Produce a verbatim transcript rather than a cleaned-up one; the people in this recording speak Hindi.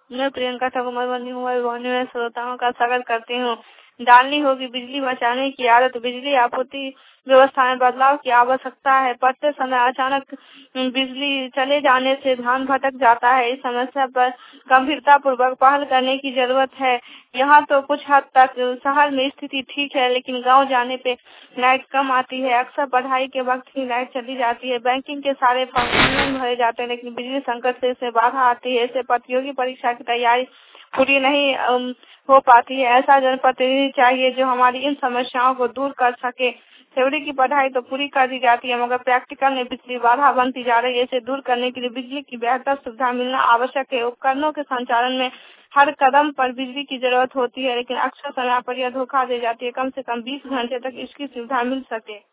मैं प्रियंका ठाकुर मधुबनी मोबाइल वाहिनी में श्रोताओं का स्वागत करती हूँ। डालनी होगी बिजली बचाने की आदत। बिजली आपूर्ति व्यवस्था में बदलाव की आवश्यकता है। पढ़ते समय अचानक बिजली चले जाने से ध्यान भटक जाता है। इस समस्या पर गंभीरता पूर्वक पहल करने की जरूरत है। यहाँ तो कुछ हद तक शहर में स्थिति ठीक है, लेकिन गांव जाने पे लाइट कम आती है। अक्सर पढ़ाई के वक्त ही लाइट चली जाती है। बैंकिंग के सारे फॉर्म ऑनलाइन भरे जाते हैं, लेकिन बिजली संकट से इसे बाधा आती है। इससे प्रतियोगी परीक्षा की तैयारी पूरी नहीं हो पाती है। ऐसा जनप्रतिनिधि चाहिए जो हमारी इन समस्याओं को दूर कर सके। थ्योरी की पढ़ाई तो पूरी कर दी जाती है, मगर प्रैक्टिकल में बिजली बाधा बनती जा रही है। इसे दूर करने के लिए बिजली की बेहतर सुविधा मिलना आवश्यक है। उपकरणों के संचालन में हर कदम पर बिजली की जरूरत होती है, लेकिन अक्सर समय पर यह धोखा दे जाती है। कम से कम बीस घंटे तक इसकी सुविधा मिल सके।